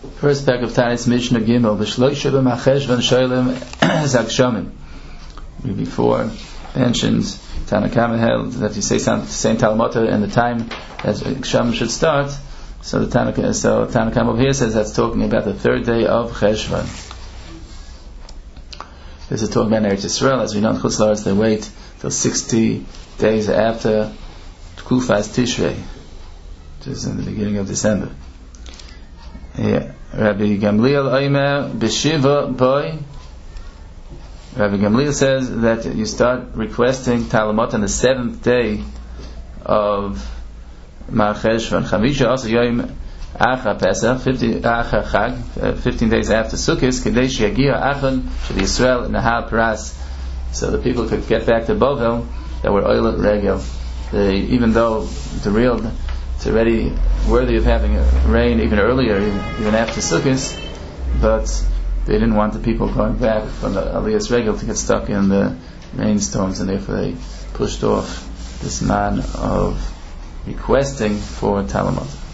First pack of Tanis Mishnah Gimel. B'shloisha b'macheshvan shoylem zagshamim. We before mentioned Tanakama held that you say Saint Talamota and the time that Gsham should start. So Tanakama over here says that's talking about the third day of Cheshvan. This is talking about Eretz Yisrael. As we know in Chutz La'aretz they wait till 60 days after Tkufas Tishrei, which is in the beginning of December. Yeah. Rabbi Gamliel Omer B'Shiva Boy. Rabbi Gamliel says that you start requesting Talamot on the 7th day of Mar Cheshvan. Chamisha also Yom Acha Pesach, 15 days after Sukkot. Kadesh Yagia Achon Shel Yisrael Nahal Paras. So the people could get back to Bovel that were Oilet Regel. Even though it's already worthy of having rain even earlier, even after Sukkot, but they didn't want the people going back from the Aliyah's Regel to get stuck in the rainstorms, and therefore they pushed off this man of requesting for Talamot.